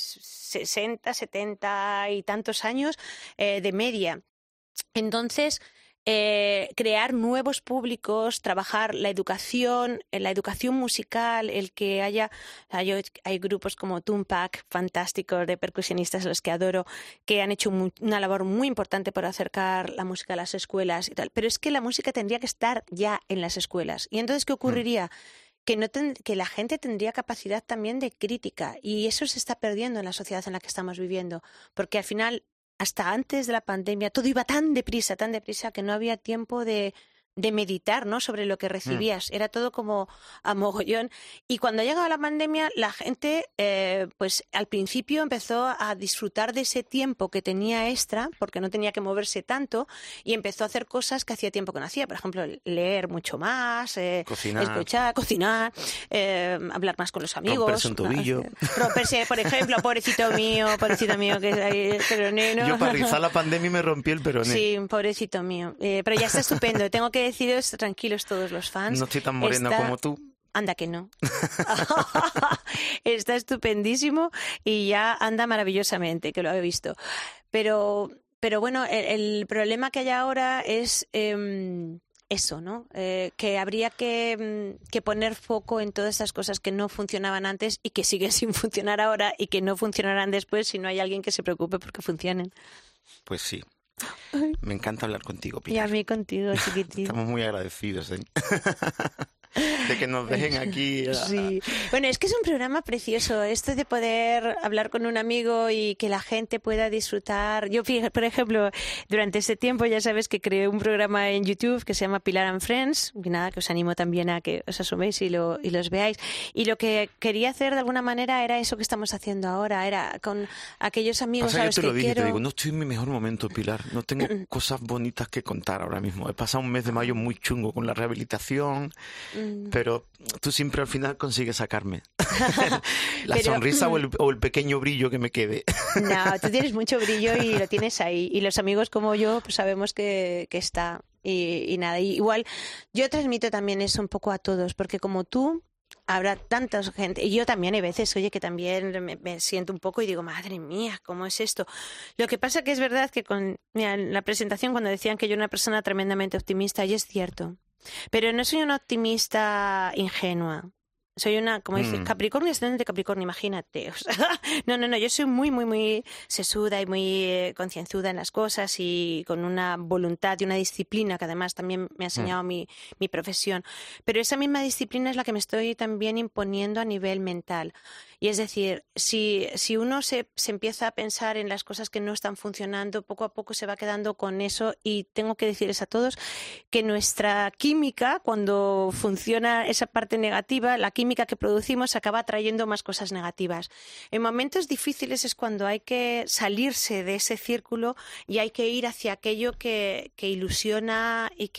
60, 70 y tantos años de media. Entonces, crear nuevos públicos, trabajar la educación musical, el que hay grupos como Tumpac, fantásticos, de percusionistas, los que adoro, que han hecho una labor muy importante para acercar la música a las escuelas y tal. Pero es que la música tendría que estar ya en las escuelas. ¿Y entonces qué ocurriría? Que la gente tendría capacidad también de crítica, y eso se está perdiendo en la sociedad en la que estamos viviendo, porque al final, hasta antes de la pandemia, todo iba tan deprisa, que no había tiempo de meditar, ¿no?, sobre lo que recibías. Era todo como a mogollón. Y cuando llegaba la pandemia, la gente, pues al principio empezó a disfrutar de ese tiempo que tenía extra, porque no tenía que moverse tanto, y empezó a hacer cosas que hacía tiempo que no hacía. Por ejemplo, leer mucho más, escuchar, cocinar, hablar más con los amigos. Romperse un tobillo. Romperse, por ejemplo, pobrecito mío, que es ahí el peroné, ¿no? Yo para rizar la pandemia me rompí el peroné. Sí, pobrecito mío. Pero ya está estupendo. Tengo que deciros, tranquilos todos los fans. No estoy tan morena como tú. Anda que no. Está estupendísimo y ya anda maravillosamente, que lo he visto. Pero pero bueno, el problema que hay ahora es eso, ¿no? Que habría que poner foco en todas esas cosas que no funcionaban antes y que siguen sin funcionar ahora y que no funcionarán después si no hay alguien que se preocupe porque funcionen. Pues sí. Me encanta hablar contigo, Pilar. Y a mí contigo, chiquitín. Estamos muy agradecidos de que nos dejen aquí. Sí. Bueno, es que es un programa precioso, esto de poder hablar con un amigo y que la gente pueda disfrutar. Yo, por ejemplo, durante este tiempo ya sabes que creé un programa en YouTube que se llama Pilar and Friends, y nada, que os animo también a que os asoméis y los veáis. Y lo que quería hacer de alguna manera era eso que estamos haciendo ahora, era con aquellos amigos a los que quiero. Te digo, no estoy en mi mejor momento, Pilar, no tengo cosas bonitas que contar ahora mismo. He pasado un mes de mayo muy chungo con la rehabilitación. Pero tú siempre al final consigues sacarme la sonrisa o el pequeño brillo que me quede. No, tú tienes mucho brillo y lo tienes ahí. Y los amigos como yo pues sabemos que está. Y nada, y igual yo transmito también eso un poco a todos, porque como tú, habrá tanta gente, y yo también hay veces, oye, que también me siento un poco y digo, madre mía, ¿cómo es esto? Lo que pasa que es verdad que mira, en la presentación cuando decían que yo era una persona tremendamente optimista, y es cierto. Pero no soy una optimista ingenua. Soy una, como dice, Capricornio, ascendente de Capricornio, imagínate. O sea, no, yo soy muy, muy, muy sesuda y muy concienzuda en las cosas y con una voluntad y una disciplina que además también me ha enseñado mi profesión. Pero esa misma disciplina es la que me estoy también imponiendo a nivel mental. Y es decir, si uno se empieza a pensar en las cosas que no están funcionando, poco a poco se va quedando con eso, y tengo que decirles a todos que nuestra química, cuando funciona esa parte negativa, la química que producimos acaba trayendo más cosas negativas. En momentos difíciles es cuando hay que salirse de ese círculo y hay que ir hacia aquello que ilusiona y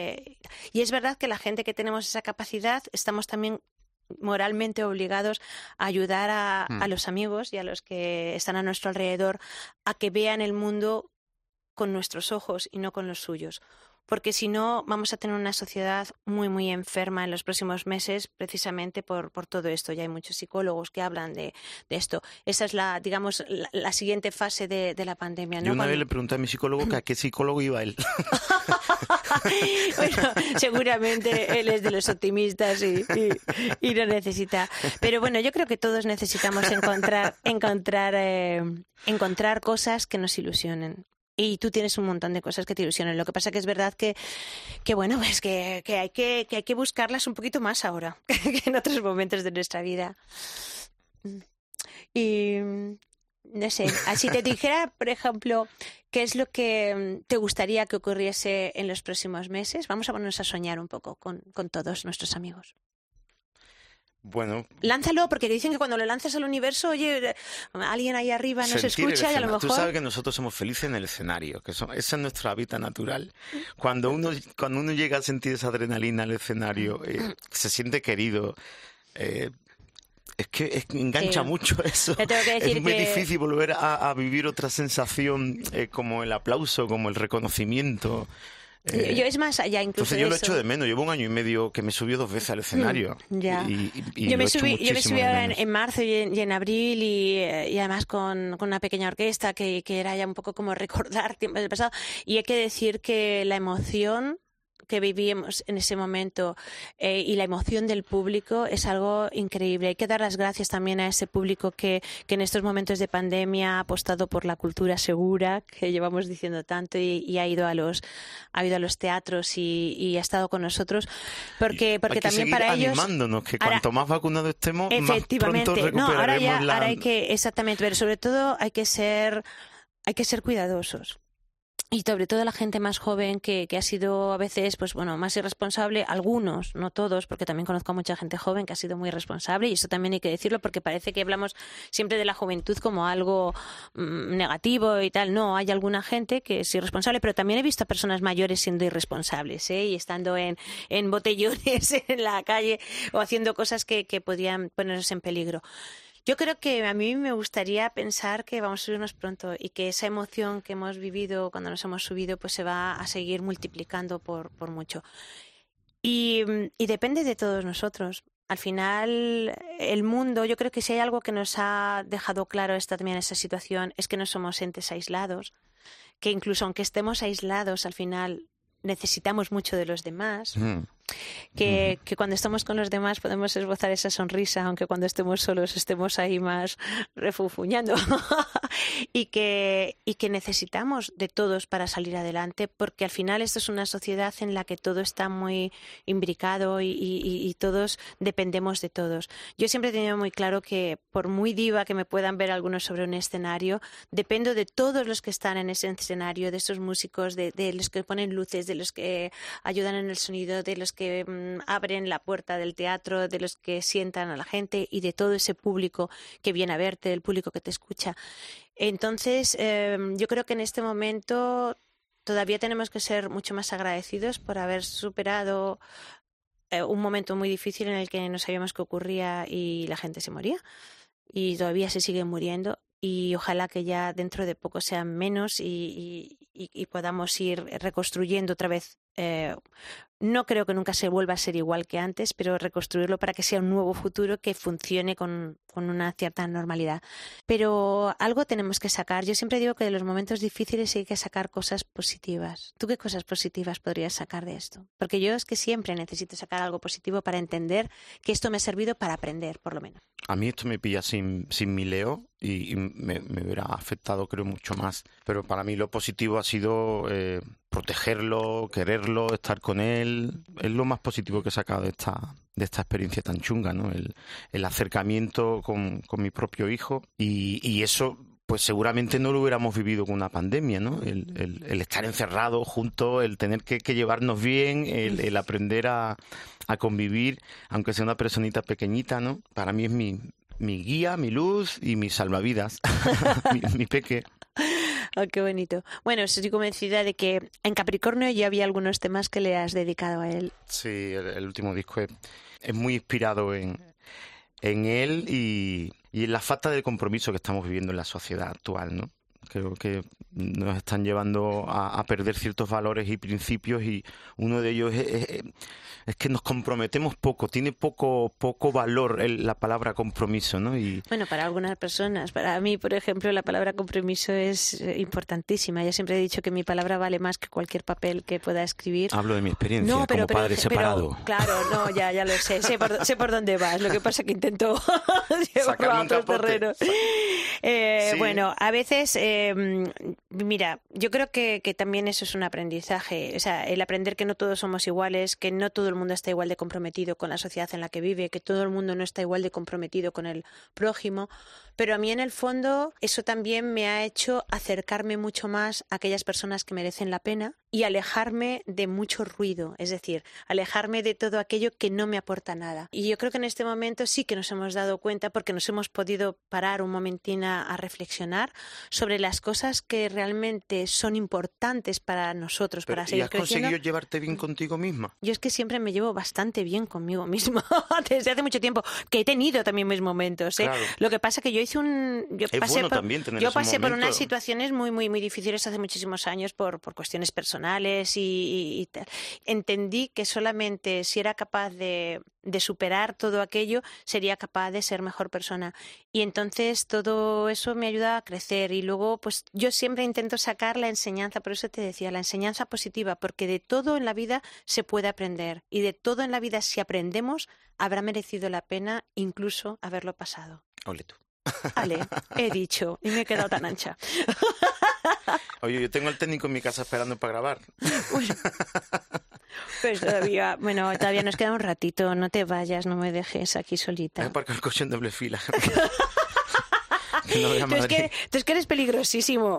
es verdad que la gente que tenemos esa capacidad estamos también moralmente obligados a ayudar a los amigos y a los que están a nuestro alrededor a que vean el mundo con nuestros ojos y no con los suyos. Porque si no, vamos a tener una sociedad muy, muy enferma en los próximos meses, precisamente por todo esto. Ya hay muchos psicólogos que hablan de esto. Esa es la siguiente fase de la pandemia, ¿no? Yo una vez le pregunté a mi psicólogo que a qué psicólogo iba él. Bueno, seguramente él es de los optimistas y no necesita. Pero bueno, yo creo que todos necesitamos encontrar cosas que nos ilusionen. Y tú tienes un montón de cosas que te ilusionan. Lo que pasa que es verdad que bueno, pues que hay que buscarlas un poquito más ahora que en otros momentos de nuestra vida. Y no sé, si te dijera, por ejemplo, qué es lo que te gustaría que ocurriese en los próximos meses, vamos a ponernos a soñar un poco con todos nuestros amigos. Bueno, lánzalo, porque dicen que cuando lo lanzas al universo, oye, alguien ahí arriba nos escucha y a lo mejor... Tú sabes que nosotros somos felices en el escenario, ese es nuestro hábitat natural. Cuando uno llega a sentir esa adrenalina al escenario, se siente querido. Es que engancha mucho eso. Te tengo que decir es muy difícil volver a vivir otra sensación como el aplauso, como el reconocimiento. Yo es más allá incluso. Entonces yo lo echo de menos. Llevo un año y medio que me subió 2 veces al escenario. Ya. Y yo me subí ahora en en marzo y en abril y además con una pequeña orquesta que era ya un poco como recordar tiempos del pasado. Y hay que decir que la emoción que vivíamos en ese momento y la emoción del público es algo increíble. Hay que dar las gracias también a ese público que en estos momentos de pandemia ha apostado por la cultura segura, que llevamos diciendo tanto, y ha ido a los teatros y ha estado con nosotros, porque también para ellos animándonos, que cuanto más vacunados estemos, más pronto recuperaremos ahora hay que, exactamente, pero sobre todo hay que ser cuidadosos. Y sobre todo la gente más joven que ha sido a veces pues bueno, más irresponsable, algunos, no todos, porque también conozco a mucha gente joven que ha sido muy irresponsable, y eso también hay que decirlo, porque parece que hablamos siempre de la juventud como algo negativo y tal. No, hay alguna gente que es irresponsable, pero también he visto a personas mayores siendo irresponsables, y estando en botellones en la calle o haciendo cosas que podían ponernos en peligro. Yo creo que a mí me gustaría pensar que vamos a subirnos pronto y que esa emoción que hemos vivido cuando nos hemos subido pues se va a seguir multiplicando por mucho. Y depende de todos nosotros. Al final, el mundo, yo creo que si hay algo que nos ha dejado claro también esta situación, es que no somos entes aislados, que incluso aunque estemos aislados, al final necesitamos mucho de los demás. Que cuando estamos con los demás podemos esbozar esa sonrisa, aunque cuando estemos solos estemos ahí más refunfuñando. y que necesitamos de todos para salir adelante, porque al final esto es una sociedad en la que todo está muy imbricado y todos dependemos de todos. Yo siempre he tenido muy claro que por muy diva que me puedan ver algunos sobre un escenario, dependo de todos los que están en ese escenario, de esos músicos, de los que ponen luces, de los que ayudan en el sonido, de los que abren la puerta del teatro, de los que sientan a la gente y de todo ese público que viene a verte, el público que te escucha. Entonces, yo creo que en este momento todavía tenemos que ser mucho más agradecidos por haber superado un momento muy difícil en el que no sabíamos qué ocurría y la gente se moría y todavía se sigue muriendo. Y ojalá que ya dentro de poco sean menos y podamos ir reconstruyendo otra vez. No creo que nunca se vuelva a ser igual que antes, pero reconstruirlo para que sea un nuevo futuro que funcione con una cierta normalidad. Pero algo tenemos que sacar. Yo siempre digo que de los momentos difíciles hay que sacar cosas positivas. ¿Tú qué cosas positivas podrías sacar de esto? Porque yo es que siempre necesito sacar algo positivo para entender que esto me ha servido para aprender, por lo menos. A mí esto me pilla sin mi Leo y me hubiera afectado, creo, mucho más. Pero para mí lo positivo ha sido protegerlo, quererlo, estar con él. Es lo más positivo que he sacado de esta experiencia tan chunga, ¿no? El acercamiento con mi propio hijo y eso pues seguramente no lo hubiéramos vivido con una pandemia, ¿no? El estar encerrados juntos, el tener que llevarnos bien, el aprender a convivir, aunque sea una personita pequeñita, ¿no? Para mí es mi guía, mi luz y mi salvavidas, mi peque. Oh, qué bonito. Bueno, estoy convencida de que en Capricornio ya había algunos temas que le has dedicado a él. Sí, el último disco es muy inspirado en él y en la falta de compromiso que estamos viviendo en la sociedad actual, ¿no? Creo que nos están llevando a perder ciertos valores y principios y uno de ellos es que nos comprometemos poco, tiene poco valor la palabra compromiso, ¿no? Bueno, para algunas personas, para mí, por ejemplo, la palabra compromiso es importantísima. Yo siempre he dicho que mi palabra vale más que cualquier papel que pueda escribir. Hablo de mi experiencia como padre separado. Claro, no, ya lo sé por dónde vas. Lo que pasa es que intento llevarlo a otros terrenos. Sí. Bueno, a veces, mira, yo creo que también eso es un aprendizaje. O sea, el aprender que no todos somos iguales, que no todo el mundo está igual de comprometido con la sociedad en la que vive, que todo el mundo no está igual de comprometido con el prójimo. Pero a mí, en el fondo, eso también me ha hecho acercarme mucho más a aquellas personas que merecen la pena y alejarme de mucho ruido, es decir, alejarme de todo aquello que no me aporta nada. Y yo creo que en este momento sí que nos hemos dado cuenta, porque nos hemos podido parar un momentín a reflexionar sobre las cosas que realmente son importantes para nosotros, para seguir creciendo. ¿Y has conseguido llevarte bien contigo misma? Yo es que siempre me llevo bastante bien conmigo misma, desde hace mucho tiempo, que he tenido también mis momentos, ¿eh? Claro. Lo que pasa que yo pasé por unas situaciones muy, muy, muy difíciles hace muchísimos años por cuestiones personales y tal. Entendí que solamente si era capaz de superar todo aquello, sería capaz de ser mejor persona. Y entonces todo eso me ayuda a crecer. Y luego, pues yo siempre intento sacar la enseñanza, por eso te decía, la enseñanza positiva, porque de todo en la vida se puede aprender. Y de todo en la vida, si aprendemos, habrá merecido la pena incluso haberlo pasado. Ole tú. Vale, he dicho, y me he quedado tan ancha. Oye, yo tengo al técnico en mi casa esperando para grabar. Pues todavía nos queda un ratito, no te vayas, no me dejes aquí solita. Voy a aparcar el coche en doble fila. Tú es que eres peligrosísimo.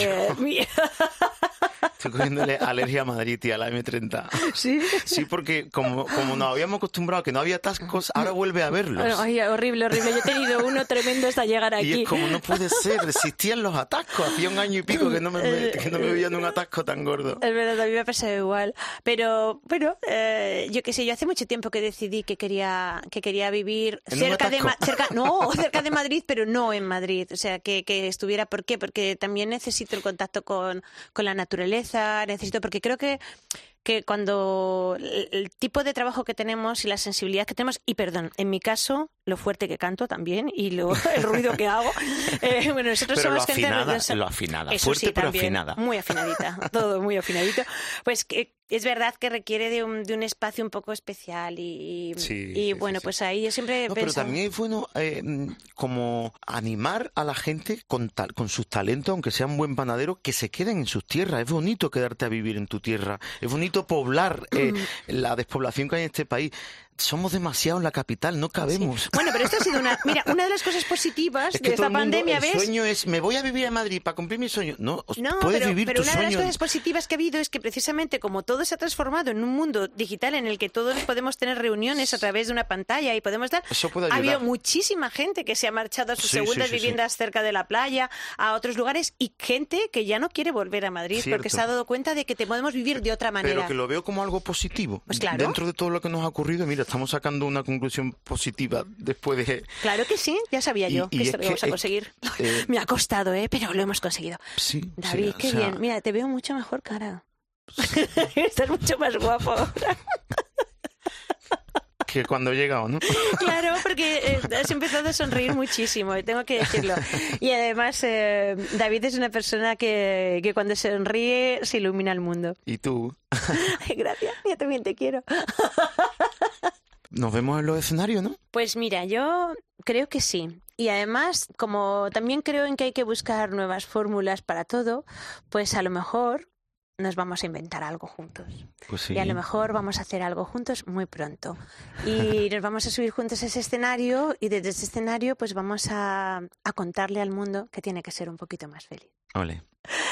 Estoy cogiéndole alergia a Madrid y a la M30. ¿Sí? Sí, porque como nos habíamos acostumbrado a que no había atascos, ahora vuelve a verlos. Ay, horrible. Yo he tenido uno tremendo hasta llegar aquí. Y es como, no puede ser, existían los atascos. Hacía un año y pico que no me veía en un atasco tan gordo. Es verdad, a mí me ha pasado igual. Pero, bueno, yo qué sé, yo hace mucho tiempo que decidí que quería vivir cerca de Madrid, pero no en Madrid. O sea, que estuviera, ¿por qué? Porque también necesito el contacto con la naturaleza, porque creo que que cuando el tipo de trabajo que tenemos y la sensibilidad que tenemos, y perdón, en mi caso, lo fuerte que canto también y el ruido que hago. Bueno, nosotros pero somos gente lo afinada, eso fuerte sí, pero también, afinada. muy afinadita, todo muy afinadito. Pues que es verdad que requiere de un espacio un poco especial y bueno, pues ahí yo siempre he pero pensado... también es bueno como animar a la gente con sus talentos, aunque sea un buen panadero, que se queden en sus tierras. Es bonito quedarte a vivir en tu tierra, es bonito poblar la despoblación que hay en este país. Somos demasiado en la capital, no cabemos. Sí. Bueno, pero esto ha sido una de las cosas positivas es que de esta pandemia, ¿ves? El sueño es, me voy a vivir a Madrid para cumplir mi sueño. No, puedes vivir pero tu una sueño. de las cosas positivas que ha habido es que precisamente como todo se ha transformado en un mundo digital en el que todos podemos tener reuniones a través de una pantalla y podemos dar... Eso puede ayudar. Ha habido muchísima gente que se ha marchado a sus segundas viviendas cerca de la playa, a otros lugares, y gente que ya no quiere volver a Madrid porque se ha dado cuenta de que podemos vivir de otra manera. Pero que lo veo como algo positivo. Pues claro. Dentro de todo lo que nos ha ocurrido, mira, estamos sacando una conclusión positiva después de... Claro que sí, ya sabía yo que esto lo íbamos a conseguir. Me ha costado, pero lo hemos conseguido. Sí, David, qué bien. Mira, te veo mucho mejor cara. Sí. Estás mucho más guapo ahora. Que cuando he llegado, ¿no? Claro, porque has empezado a sonreír muchísimo, tengo que decirlo. Y además, David es una persona que cuando sonríe se ilumina el mundo. ¿Y tú? Ay, gracias, yo también te quiero. Nos vemos en los escenarios, ¿no? Pues mira, yo creo que sí. Y además, como también creo en que hay que buscar nuevas fórmulas para todo, pues a lo mejor nos vamos a inventar algo juntos. Pues sí. Y a lo mejor vamos a hacer algo juntos muy pronto. Y nos vamos a subir juntos a ese escenario y desde ese escenario pues vamos a contarle al mundo que tiene que ser un poquito más feliz. Ole.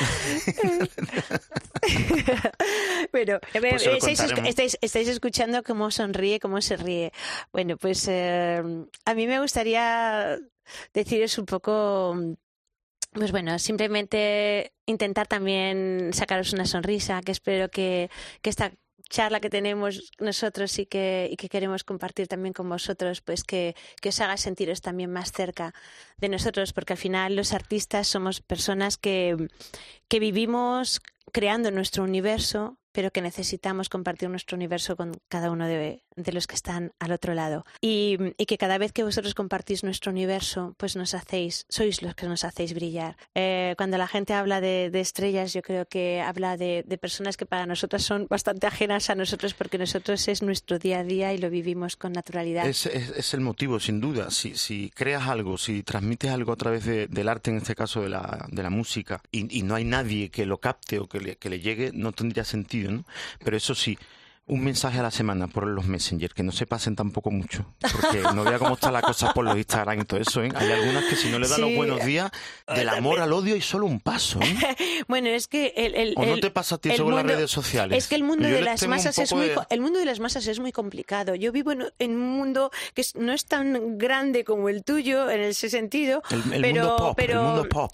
Bueno, pues estáis escuchando cómo sonríe, cómo se ríe. Bueno, pues a mí me gustaría deciros un poco... Pues bueno, simplemente intentar también sacaros una sonrisa, que espero que esta charla que tenemos nosotros y que queremos compartir también con vosotros, pues que os haga sentiros también más cerca de nosotros, porque al final los artistas somos personas que vivimos creando nuestro universo, pero que necesitamos compartir nuestro universo con cada uno de los que están al otro lado. Y que cada vez que vosotros compartís nuestro universo, pues sois los que nos hacéis brillar. Cuando la gente habla de estrellas, yo creo que habla de personas que para nosotras son bastante ajenas a nosotros, porque nosotros es nuestro día a día y lo vivimos con naturalidad. Es el motivo, sin duda. Si creas algo, si transmites algo a través del arte, en este caso de la música, y no hay nadie que lo capte o que le llegue, no tendría sentido, ¿no? Pero eso sí, un mensaje a la semana por los Messenger, que no se pasen tampoco mucho, porque no vea cómo está la cosa por los Instagram y todo eso, ¿eh? Hay algunas que si no le dan los buenos días, del amor al odio hay solo un paso, ¿eh? Bueno, es que ¿O no te pasa a ti sobre las redes sociales? Es que el mundo de las masas el mundo de las masas es muy complicado. Yo vivo en un mundo que no es tan grande como el tuyo en ese sentido, el mundo pop.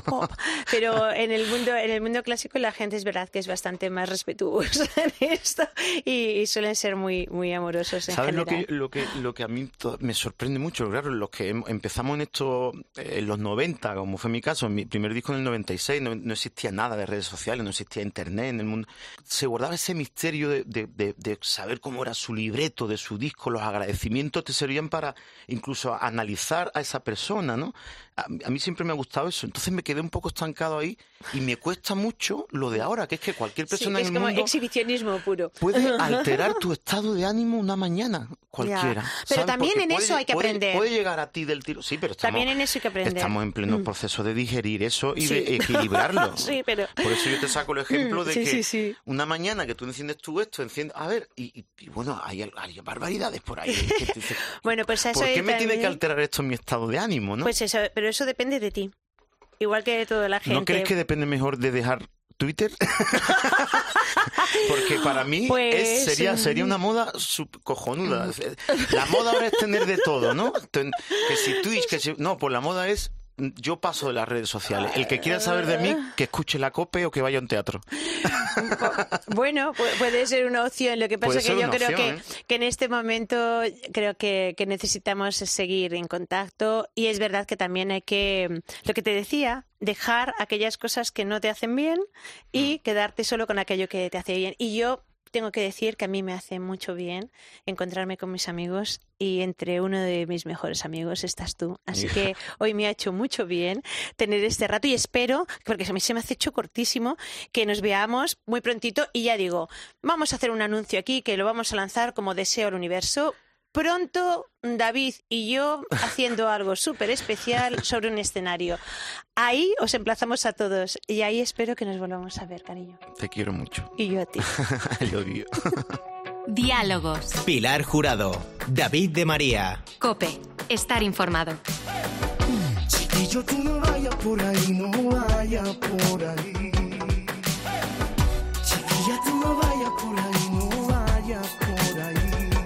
Pero en el mundo clásico la gente es verdad que es bastante más respetuosa en esto. Y suelen ser muy, muy amorosos en general. ¿Sabes lo que a mí me sorprende mucho? Claro, los que empezamos en esto en los 90, como fue mi caso, en mi primer disco en el 96, no existía nada de redes sociales, no existía internet en el mundo. Se guardaba ese misterio de saber cómo era su libreto de su disco, los agradecimientos te servían para incluso analizar a esa persona, ¿no? A mí siempre me ha gustado eso, entonces me quedé un poco estancado ahí y me cuesta mucho lo de ahora, que es que cualquier persona en el mundo... Es como exhibicionismo puro. Puede alterar tu estado de ánimo una mañana, cualquiera. Ya. Pero también en eso hay que aprender. Puede llegar a ti del tiro, sí, pero también en eso hay que aprender. Estamos en pleno proceso de digerir eso y de equilibrarlo. Sí, pero... Por eso yo te saco el ejemplo de que una mañana que tú enciendes a ver, y bueno, hay barbaridades por ahí. Que dices, bueno, pues eso ¿por qué me tiene que alterar esto en mi estado de ánimo, no? Pues eso, pero eso depende de ti. Igual que de toda la gente. ¿No crees que depende mejor de dejar Twitter? Porque para mí sería una moda cojonuda. La moda ahora es tener de todo, ¿no? Que si Twitch, no, pues la moda es yo paso de las redes sociales. El que quiera saber de mí, que escuche la COPE o que vaya a un teatro. Bueno, puede ser una opción. Lo que pasa es que yo creo que en este momento creo que necesitamos seguir en contacto, y es verdad que también hay que, lo que te decía, dejar aquellas cosas que no te hacen bien y quedarte solo con aquello que te hace bien. Y yo tengo que decir que a mí me hace mucho bien encontrarme con mis amigos y entre uno de mis mejores amigos estás tú. Así que hoy me ha hecho mucho bien tener este rato y espero, porque a mí se me hace hecho cortísimo, que nos veamos muy prontito y ya digo, vamos a hacer un anuncio aquí que lo vamos a lanzar como deseo al universo. Pronto, David y yo haciendo algo súper especial sobre un escenario. Ahí os emplazamos a todos y ahí espero que nos volvamos a ver, cariño. Te quiero mucho. Y yo a ti. Lo digo. Diálogos. Pilar Jurado, David de María. COPE. Estar informado. Chiquillo, tú no vayas por ahí, no vayas por ahí. Chiquilla, tú no vayas por ahí, no vayas por ahí.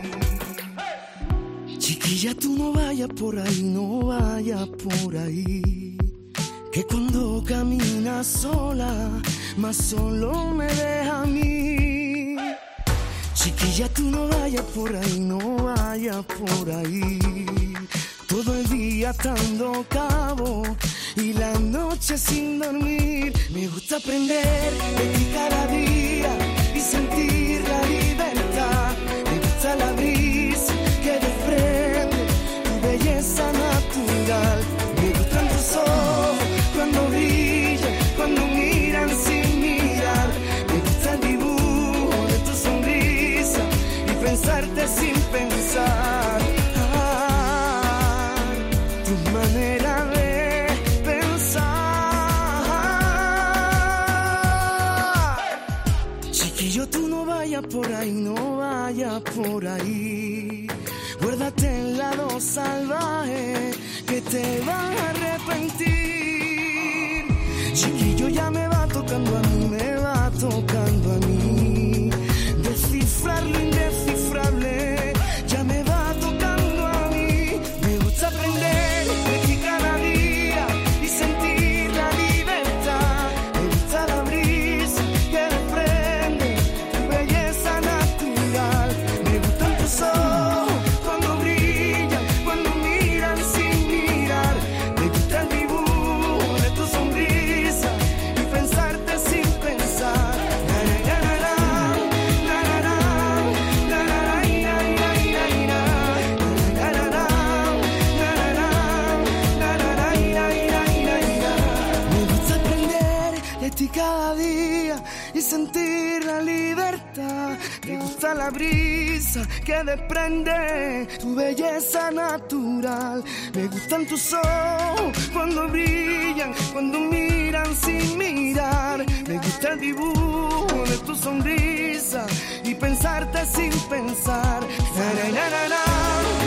Chiquilla, tú no vayas por ahí, no vayas por ahí. Que cuando caminas sola, más solo me deja a mí. Chiquilla, tú no vayas por ahí, no vayas por ahí. Todo el día atando cabo y la noche sin dormir. Me gusta aprender de ti cada día y sentir la libertad. Me gusta la brisa que desprende tu belleza natural. Me gustan tus ojos cuando brillan, cuando miran sin mirar. Me gusta el dibujo de tu sonrisa y pensarte sin pensar. Tu manera de pensar. Chiquillo, tú no vayas por ahí, no vayas por ahí. Guárdate el lado salvaje que te va a arrepentir. Chiquillo, ya me va tocando a mí, me va tocando a mí. Descifrar lo indescifrable, ya me va tocando a mí. Me gusta aprender de ti cada día y sentir la libertad. Me gusta la brisa que desprende tu belleza natural. Me gustan tus ojos cuando brillan, cuando miran sin mirar. Me gusta el dibujo de tu sonrisa y pensarte sin pensar. Me gusta aprender de ti cada día y sentir la libertad. Me gusta la brisa que desprende tu belleza natural. Me gustan tus ojos cuando brillan, cuando miran sin mirar. Me gusta el dibujo de tu sonrisa y pensarte sin pensar. Na, na, na, na, na.